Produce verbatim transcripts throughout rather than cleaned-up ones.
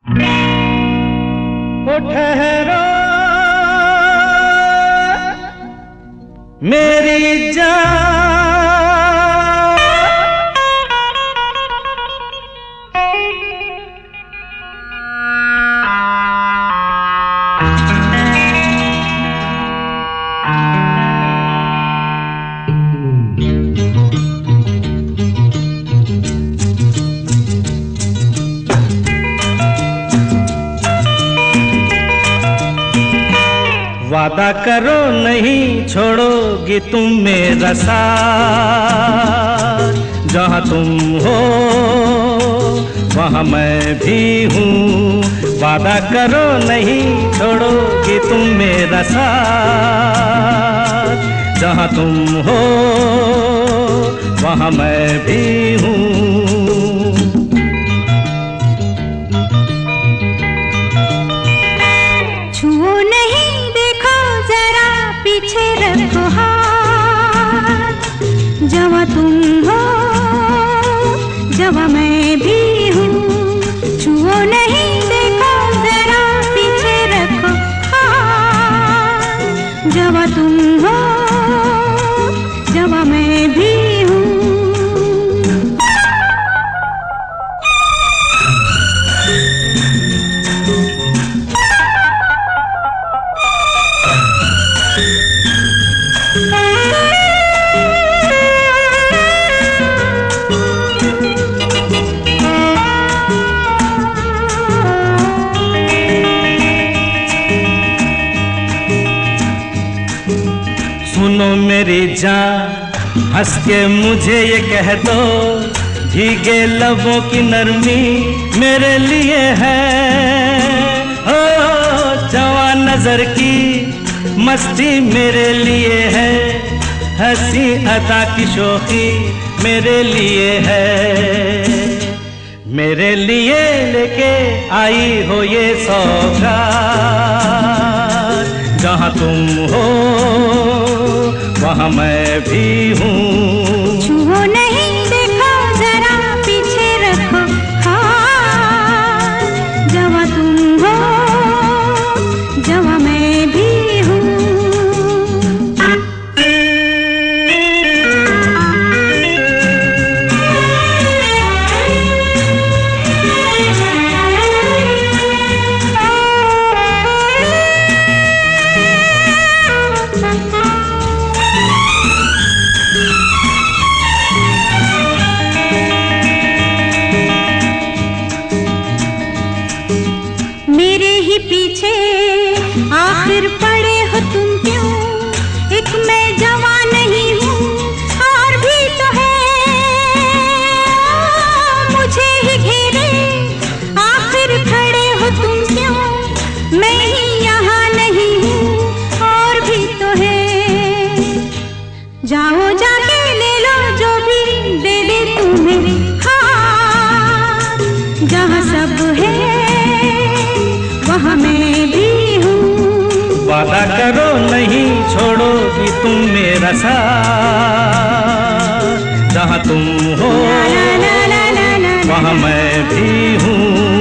ओ ठहरो मेरी जान, वादा करो नहीं छोड़ोगी तुम मेरा साथ, जहाँ तुम हो वहाँ मैं भी हूँ। वादा करो नहीं छोड़ोगी तुम मेरा साथ, जहाँ तुम हो वहाँ मैं भी हूँ। पीछे रखो हाथ, जहाँ तुम हो जहाँ मैं भी हूँ। छुओ नहीं देखो जरा पीछे रखो हाथ, जहाँ तुम हो जहाँ मैं भी हूँ। सुनो मेरी जान, हंस के मुझे ये कह दो, भीगे लबों की नरमी मेरे लिए है। ओ जवान नजर की मस्ती मेरे लिए है, हंसी अदा की शौकी मेरे लिए है। मेरे लिए लेके आई हो ये सौगात, जहाँ तुम हो वहाँ मैं भी हूँ। छुओ नहीं देखो जरा पीछे रखो हाथ, जहाँ तुम हो जहाँ मैं भी हूँ। पीछे आखिर पड़े हो तुम क्यों, एक मैं जवान नहीं हूँ और भी तो है मुझे ही घेरे। आखिर खड़े हो तुम क्यों, मैं ही यहाँ नहीं हूँ और भी तो है। जाओ जाके ले लो जो भी दे दे तुम्हें हाथ, जहाँ सब है वहाँ मैं भी हूँ। वादा करो नहीं छोड़ोगी तुम मेरा साथ, जहाँ तुम हो वहाँ मैं भी हूँ।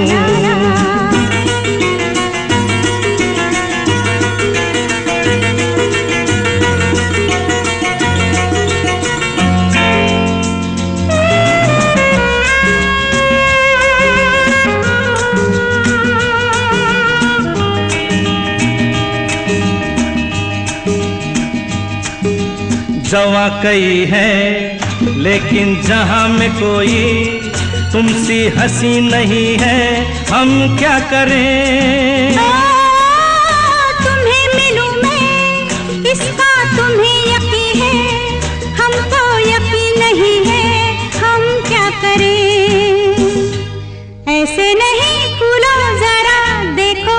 जवा कई है लेकिन जहाँ में कोई तुमसी हंसी नहीं है, हम क्या करें। ओ, तुम्हें मिलूं मैं इसका तुम्हें यकीन है, हमको यकीन नहीं है, हम क्या करें। ऐसे नहीं खुलो जरा देखो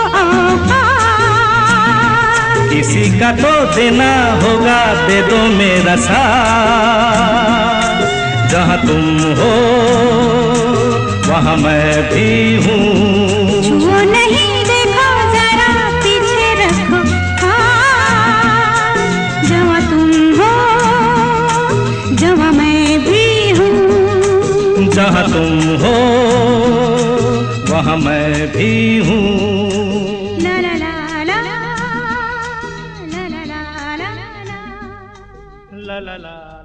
औकात, किसी का तो देना होगा, दे दो मेरा साथ, जहाँ तुम हो वहाँ मैं भी हूँ। छुओ नहीं देखो जरा पीछे रखो हाथ, जहाँ तुम हो जहाँ मैं भी हूँ। जहाँ तुम हो वहाँ मैं मैं भी हूँ। ला ला ला ला ला ला ला ला ला ला ला ला।